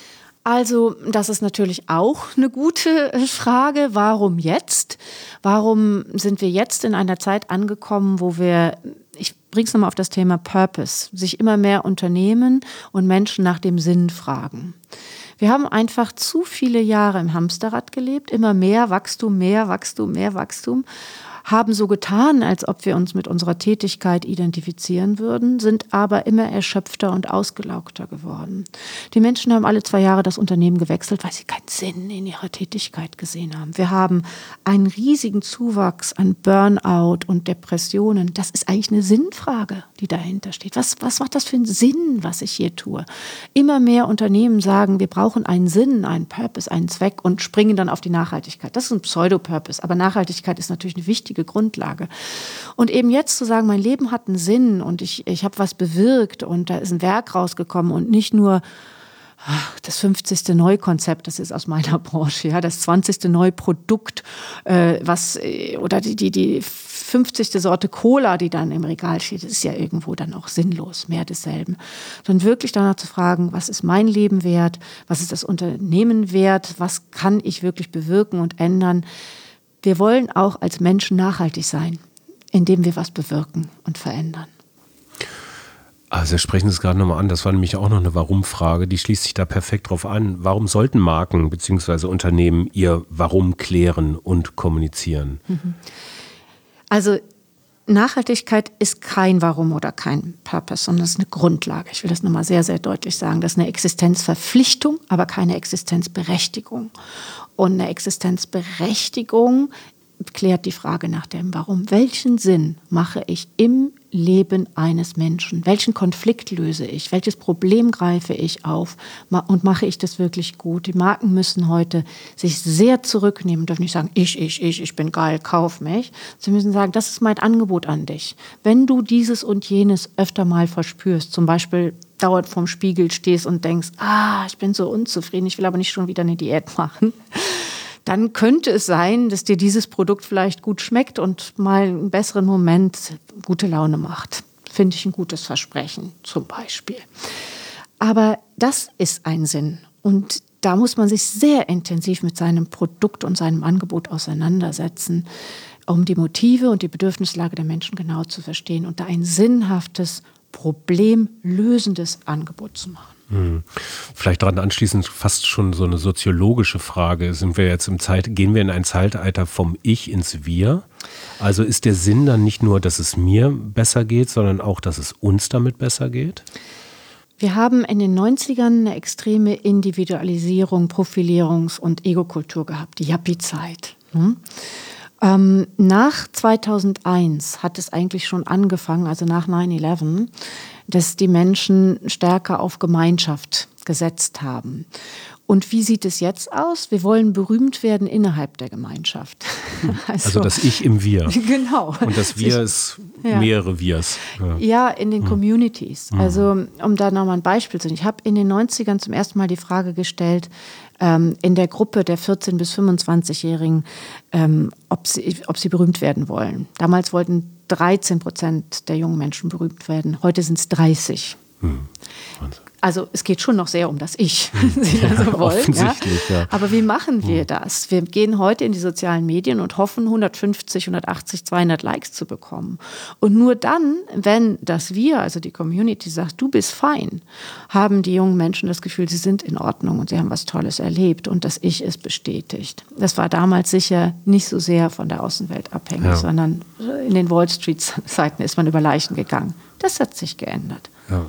Also, das ist natürlich auch eine gute Frage. Warum jetzt? Warum sind wir jetzt in einer Zeit angekommen, wo wir, ich bringe es nochmal auf das Thema Purpose, sich immer mehr Unternehmen und Menschen nach dem Sinn fragen? Wir haben einfach zu viele Jahre im Hamsterrad gelebt, immer mehr Wachstum, mehr Wachstum, mehr Wachstum, haben so getan, als ob wir uns mit unserer Tätigkeit identifizieren würden, sind aber immer erschöpfter und ausgelaugter geworden. Die Menschen haben alle zwei Jahre das Unternehmen gewechselt, weil sie keinen Sinn in ihrer Tätigkeit gesehen haben. Wir haben einen riesigen Zuwachs an Burnout und Depressionen. Das ist eigentlich eine Sinnfrage, die dahinter steht. Was, was macht das für einen Sinn, was ich hier tue? Immer mehr Unternehmen sagen, wir brauchen einen Sinn, einen Purpose, einen Zweck und springen dann auf die Nachhaltigkeit. Das ist ein Pseudo-Purpose, aber Nachhaltigkeit ist natürlich eine wichtige Grundlage. Und eben jetzt zu sagen, mein Leben hat einen Sinn und ich, ich habe was bewirkt und da ist ein Werk rausgekommen und nicht nur ach, das fünfzigste Neukonzept, das ist aus meiner Branche, ja, das zwanzigste Neuprodukt, äh, was, oder die, die, die fünfzigste Sorte Cola, die dann im Regal steht, das ist ja irgendwo dann auch sinnlos, mehr desselben. Sondern wirklich danach zu fragen, was ist mein Leben wert, was ist das Unternehmen wert, was kann ich wirklich bewirken und ändern. Wir wollen auch als Menschen nachhaltig sein, indem wir was bewirken und verändern. Also Sie sprechen es gerade nochmal an, das war nämlich auch noch eine Warum-Frage, die schließt sich da perfekt drauf an. Warum sollten Marken bzw. Unternehmen ihr Warum klären und kommunizieren? Also Nachhaltigkeit ist kein Warum oder kein Purpose, sondern es ist eine Grundlage. Ich will das nochmal sehr, sehr deutlich sagen. Das ist eine Existenzverpflichtung, aber keine Existenzberechtigung. Und eine Existenzberechtigung klärt die Frage nach dem Warum. Welchen Sinn mache ich im Leben eines Menschen? Welchen Konflikt löse ich? Welches Problem greife ich auf? Und mache ich das wirklich gut? Die Marken müssen heute sich sehr zurücknehmen, dürfen nicht sagen, ich, ich, ich, ich bin geil, kauf mich. Sie müssen sagen, das ist mein Angebot an dich. Wenn du dieses und jenes öfter mal verspürst, zum Beispiel dauernd vorm Spiegel stehst und denkst, ah, ich bin so unzufrieden, ich will aber nicht schon wieder eine Diät machen, dann könnte es sein, dass dir dieses Produkt vielleicht gut schmeckt und mal einen besseren Moment gute Laune macht. Finde ich ein gutes Versprechen zum Beispiel. Aber das ist ein Sinn. Und da muss man sich sehr intensiv mit seinem Produkt und seinem Angebot auseinandersetzen, um die Motive und die Bedürfnislage der Menschen genau zu verstehen und da ein sinnhaftes, problemlösendes Angebot zu machen. Hm. Vielleicht daran anschließend fast schon so eine soziologische Frage. Sind wir jetzt im Zeit, gehen wir in ein Zeitalter vom Ich ins Wir? Also ist der Sinn dann nicht nur, dass es mir besser geht, sondern auch, dass es uns damit besser geht? Wir haben in den neunzigern eine extreme Individualisierung, Profilierungs- und Ego-Kultur gehabt, die Yuppie-Zeit. Ähm, nach zweitausendeins hat es eigentlich schon angefangen, also nach neun elf, dass die Menschen stärker auf Gemeinschaft gesetzt haben. Und wie sieht es jetzt aus? Wir wollen berühmt werden innerhalb der Gemeinschaft. Also, also das Ich im Wir. Genau. Und das Wir ist ja. mehrere Wirs. Ja. ja, in den Communities. Mhm. Also um da nochmal ein Beispiel zu nennen. Ich habe in den neunzigern zum ersten Mal die Frage gestellt, ähm, in der Gruppe der vierzehn- bis fünfundzwanzigjährigen, ähm, ob sie, ob sie berühmt werden wollen. Damals wollten dreizehn Prozent der jungen Menschen berühmt werden. Heute sind es dreißig. Mhm. Also es geht schon noch sehr um das Ich, wenn Sie das so wollen. Ja? Ja. Aber wie machen wir das? Wir gehen heute in die sozialen Medien und hoffen, hundertfünfzig, hundertachtzig, zweihundert Likes zu bekommen. Und nur dann, wenn das Wir, also die Community, sagt, du bist fein, haben die jungen Menschen das Gefühl, sie sind in Ordnung und sie haben was Tolles erlebt und das Ich ist bestätigt. Das war damals sicher nicht so sehr von der Außenwelt abhängig, ja. sondern in den Wall Street-Seiten ist man über Leichen gegangen. Das hat sich geändert. Ja.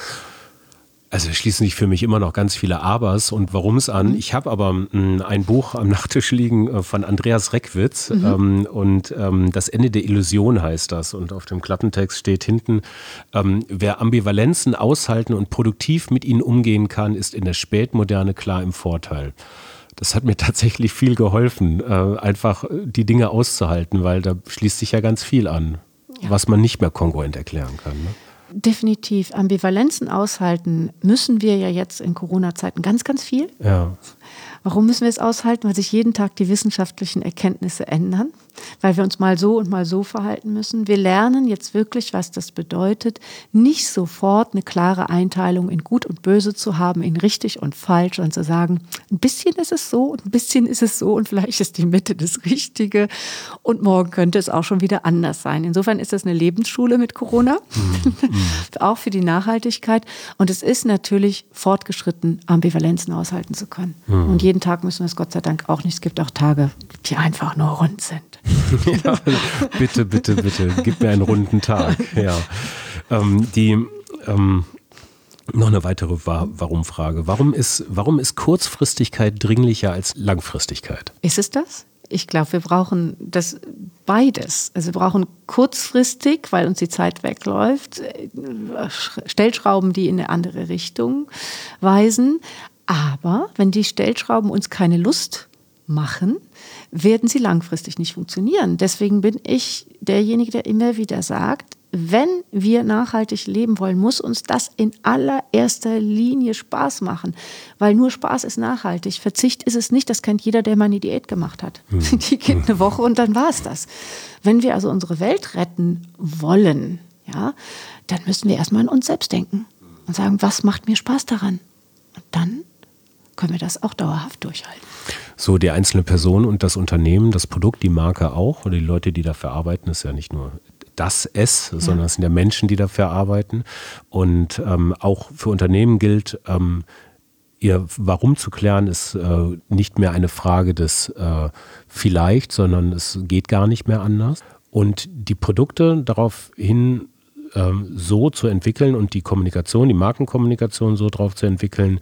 Also schließen sich für mich immer noch ganz viele Abers und Warums an. Ich habe aber mh, ein Buch am Nachttisch liegen äh, von Andreas Reckwitz mhm. ähm, und ähm, Das Ende der Illusion heißt das. Und auf dem Klappentext steht hinten, ähm, wer Ambivalenzen aushalten und produktiv mit ihnen umgehen kann, ist in der Spätmoderne klar im Vorteil. Das hat mir tatsächlich viel geholfen, äh, einfach die Dinge auszuhalten, weil da schließt sich ja ganz viel an, ja. was man nicht mehr kongruent erklären kann. Ne? Definitiv. Ambivalenzen aushalten müssen wir ja jetzt in Corona-Zeiten ganz, ganz viel. Ja. Warum müssen wir es aushalten? Weil sich jeden Tag die wissenschaftlichen Erkenntnisse ändern, weil wir uns mal so und mal so verhalten müssen. Wir lernen jetzt wirklich, was das bedeutet, nicht sofort eine klare Einteilung in Gut und Böse zu haben, in richtig und falsch und zu sagen, ein bisschen ist es so und ein bisschen ist es so und vielleicht ist die Mitte das Richtige und morgen könnte es auch schon wieder anders sein. Insofern ist das eine Lebensschule mit Corona, mhm. auch für die Nachhaltigkeit. Und es ist natürlich fortgeschritten, Ambivalenzen aushalten zu können. Mhm. Und jeden Tag müssen wir es Gott sei Dank auch nicht. Es gibt auch Tage, die einfach nur rund sind. Ja, bitte, bitte, bitte, gib mir einen runden Tag. Ja. Ähm, die, ähm, noch eine weitere Warum-Frage. Warum ist, warum ist Kurzfristigkeit dringlicher als Langfristigkeit? Ist es das? Ich glaube, wir brauchen das beides. Also wir brauchen kurzfristig, weil uns die Zeit wegläuft, Stellschrauben, die in eine andere Richtung weisen. Aber wenn die Stellschrauben uns keine Lust machen, werden sie langfristig nicht funktionieren. Deswegen bin ich derjenige, der immer wieder sagt, wenn wir nachhaltig leben wollen, muss uns das in allererster Linie Spaß machen. Weil nur Spaß ist nachhaltig. Verzicht ist es nicht. Das kennt jeder, der mal eine Diät gemacht hat. Mhm. Die geht eine Woche und dann war es das. Wenn wir also unsere Welt retten wollen, ja, dann müssen wir erstmal an uns selbst denken und sagen, was macht mir Spaß daran? Und dann können wir das auch dauerhaft durchhalten. So, die einzelne Person und das Unternehmen, das Produkt, die Marke auch, oder die Leute, die dafür arbeiten, ist ja nicht nur das Es, ja. sondern es sind ja Menschen, die dafür arbeiten. Und ähm, auch für Unternehmen gilt, ähm, ihr Warum zu klären, ist äh, nicht mehr eine Frage des äh, Vielleicht, sondern es geht gar nicht mehr anders. Und die Produkte daraufhin äh, so zu entwickeln und die Kommunikation, die Markenkommunikation so drauf zu entwickeln,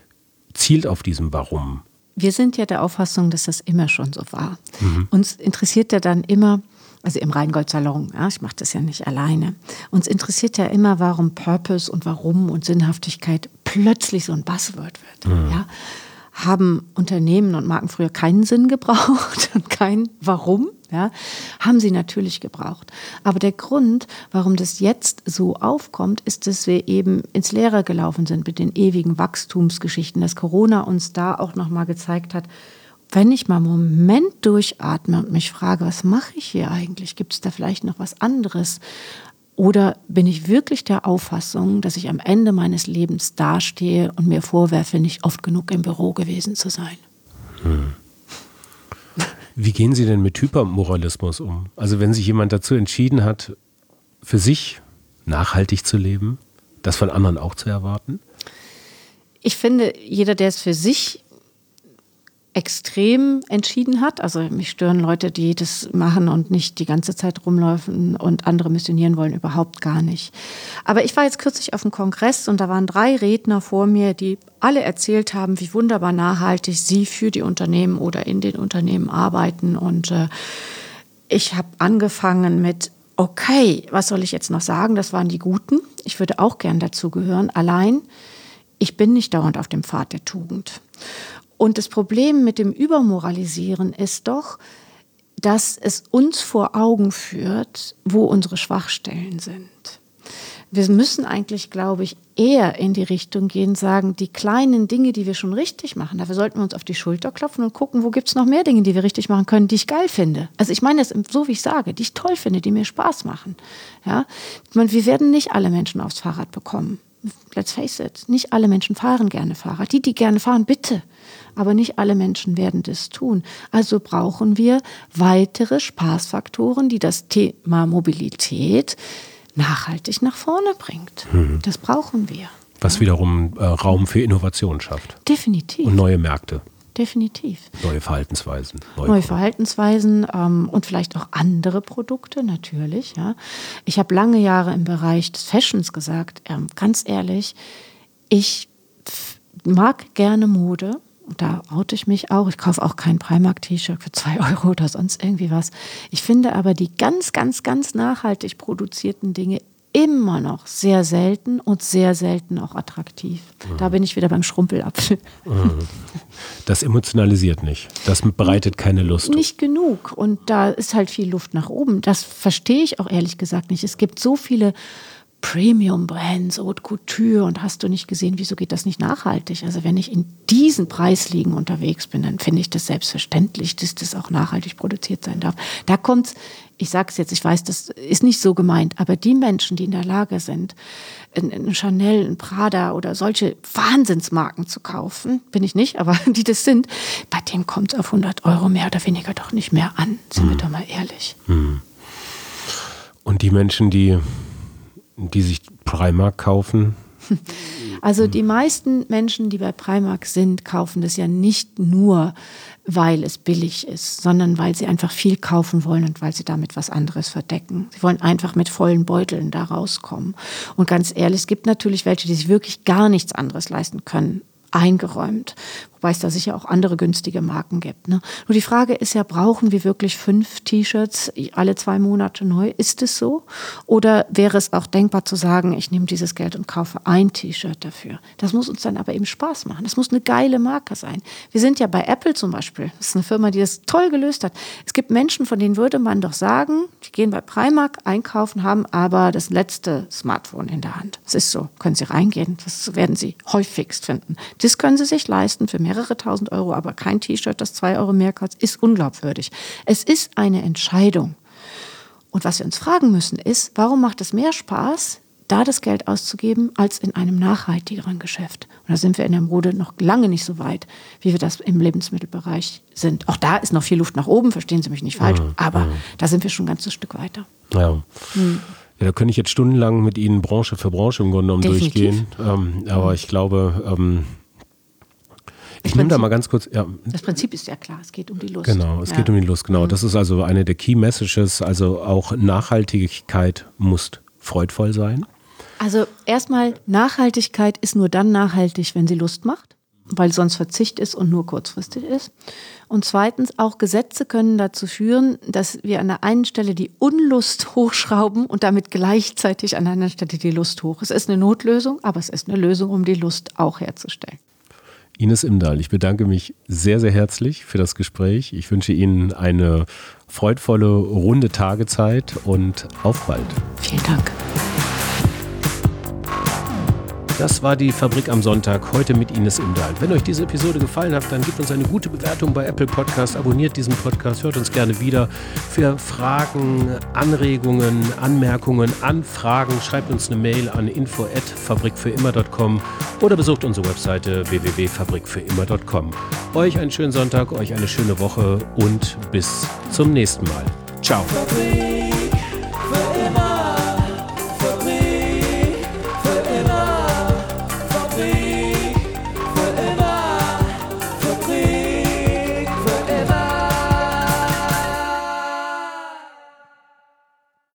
zielt auf diesem Warum. Wir sind ja der Auffassung, dass das immer schon so war. Mhm. Uns interessiert ja dann immer, also im Rheingold-Salon, ja, ich mache das ja nicht alleine, uns interessiert ja immer, warum Purpose und Warum und Sinnhaftigkeit plötzlich so ein Buzzword wird. Mhm. Ja. Haben Unternehmen und Marken früher keinen Sinn gebraucht und kein Warum? Ja, haben sie natürlich gebraucht. Aber der Grund, warum das jetzt so aufkommt, ist, dass wir eben ins Leere gelaufen sind mit den ewigen Wachstumsgeschichten, dass Corona uns da auch nochmal gezeigt hat, wenn ich mal einen Moment durchatme und mich frage, was mache ich hier eigentlich? Gibt es da vielleicht noch was anderes? Oder bin ich wirklich der Auffassung, dass ich am Ende meines Lebens dastehe und mir vorwerfe, nicht oft genug im Büro gewesen zu sein? Hm. Wie gehen Sie denn mit Hypermoralismus um? Also wenn sich jemand dazu entschieden hat, für sich nachhaltig zu leben, das von anderen auch zu erwarten? Ich finde, jeder, der es für sich extrem entschieden hat, also mich stören Leute, die das machen und nicht die ganze Zeit rumlaufen und andere missionieren wollen, überhaupt gar nicht. Aber ich war jetzt kürzlich auf einem Kongress und da waren drei Redner vor mir, die alle erzählt haben, wie wunderbar nachhaltig sie für die Unternehmen oder in den Unternehmen arbeiten und äh, ich habe angefangen mit, okay, was soll ich jetzt noch sagen? Das waren die Guten. Ich würde auch gern dazu gehören. Allein, ich bin nicht dauernd auf dem Pfad der Tugend. Und das Problem mit dem Übermoralisieren ist doch, dass es uns vor Augen führt, wo unsere Schwachstellen sind. Wir müssen eigentlich, glaube ich, eher in die Richtung gehen, sagen, die kleinen Dinge, die wir schon richtig machen, dafür sollten wir uns auf die Schulter klopfen und gucken, wo gibt es noch mehr Dinge, die wir richtig machen können, die ich geil finde. Also ich meine das so, wie ich sage, die ich toll finde, die mir Spaß machen. Ja? Ich meine, wir werden nicht alle Menschen aufs Fahrrad bekommen. Let's face it, nicht alle Menschen fahren gerne Fahrrad. Die, die gerne fahren, bitte. Aber nicht alle Menschen werden das tun. Also brauchen wir weitere Spaßfaktoren, die das Thema Mobilität nachhaltig nach vorne bringt. Mhm. Das brauchen wir. Was wiederum äh, Raum für Innovation schafft. Definitiv. Und neue Märkte. Definitiv. Neue Verhaltensweisen. Neue, neue Verhaltensweisen ähm, und vielleicht auch andere Produkte, natürlich. Ja. Ich habe lange Jahre im Bereich des Fashions gesagt, ähm, ganz ehrlich, ich f- mag gerne Mode. Da oute ich mich auch. Ich kaufe auch kein Primark-T-Shirt für zwei Euro oder sonst irgendwie was. Ich finde aber die ganz, ganz, ganz nachhaltig produzierten Dinge immer noch sehr selten und sehr selten auch attraktiv. Mhm. Da bin ich wieder beim Schrumpelapfel. Mhm. Das emotionalisiert nicht. Das bereitet keine Lust. Nicht genug. Und da ist halt viel Luft nach oben. Das verstehe ich auch ehrlich gesagt nicht. Es gibt so viele Premium-Brands, Haute Couture und hast du nicht gesehen, wieso geht das nicht nachhaltig? Also wenn ich in diesen Preisligen unterwegs bin, dann finde ich das selbstverständlich, dass das auch nachhaltig produziert sein darf. Da kommt's, ich sage es jetzt, ich weiß, das ist nicht so gemeint, aber die Menschen, die in der Lage sind, in, in Chanel, in Prada oder solche Wahnsinnsmarken zu kaufen, bin ich nicht, aber die das sind, bei denen kommt es auf hundert Euro mehr oder weniger doch nicht mehr an, sind hm. wir doch mal ehrlich. Hm. Und die Menschen, die die sich Primark kaufen? Also die meisten Menschen, die bei Primark sind, kaufen das ja nicht nur, weil es billig ist, sondern weil sie einfach viel kaufen wollen und weil sie damit was anderes verdecken. Sie wollen einfach mit vollen Beuteln da rauskommen. Und ganz ehrlich, es gibt natürlich welche, die sich wirklich gar nichts anderes leisten können, eingeräumt. Wobei es da sicher auch andere günstige Marken gibt. Ne? Nur die Frage ist ja, brauchen wir wirklich fünf T-Shirts alle zwei Monate neu? Ist es so? Oder wäre es auch denkbar zu sagen, ich nehme dieses Geld und kaufe ein T-Shirt dafür? Das muss uns dann aber eben Spaß machen. Das muss eine geile Marke sein. Wir sind ja bei Apple zum Beispiel. Das ist eine Firma, die das toll gelöst hat. Es gibt Menschen, von denen würde man doch sagen, die gehen bei Primark einkaufen, haben aber das letzte Smartphone in der Hand. Das ist so. Können Sie reingehen. Das werden Sie häufigst finden. Das können Sie sich leisten für mehrere tausend Euro, aber kein T-Shirt, das zwei Euro mehr kostet, ist unglaubwürdig. Es ist eine Entscheidung. Und was wir uns fragen müssen ist, warum macht es mehr Spaß, da das Geld auszugeben, als in einem nachhaltigeren Geschäft? Und da sind wir in der Mode noch lange nicht so weit, wie wir das im Lebensmittelbereich sind. Auch da ist noch viel Luft nach oben, verstehen Sie mich nicht falsch, mhm. aber mhm. da sind wir schon ein ganzes Stück weiter. Ja. Hm. Ja, da könnte ich jetzt stundenlang mit Ihnen Branche für Branche im Grunde genommen Definitiv. durchgehen. Ähm, aber ich glaube, ähm, ich nehme da mal ganz kurz. Ja. Das Prinzip ist ja klar, es geht um die Lust. Genau, es ja. geht um die Lust, genau. Das ist also eine der Key Messages, also auch Nachhaltigkeit muss freudvoll sein. Also erstmal, Nachhaltigkeit ist nur dann nachhaltig, wenn sie Lust macht, weil sonst Verzicht ist und nur kurzfristig ist. Und zweitens, auch Gesetze können dazu führen, dass wir an der einen Stelle die Unlust hochschrauben und damit gleichzeitig an der anderen Stelle die Lust hoch. Es ist eine Notlösung, aber es ist eine Lösung, um die Lust auch herzustellen. Ines Imdahl, ich bedanke mich sehr, sehr herzlich für das Gespräch. Ich wünsche Ihnen eine freudvolle, runde Tagezeit und auf bald. Vielen Dank. Das war die Fabrik am Sonntag, heute mit Ines Imdahl. Wenn euch diese Episode gefallen hat, dann gebt uns eine gute Bewertung bei Apple Podcast, abonniert diesen Podcast, hört uns gerne wieder. Für Fragen, Anregungen, Anmerkungen, Anfragen, schreibt uns eine Mail an info at fabrikfürimmer punkt com oder besucht unsere Webseite w w w punkt fabrikfürimmer punkt com. Euch einen schönen Sonntag, euch eine schöne Woche und bis zum nächsten Mal. Ciao. Fabrik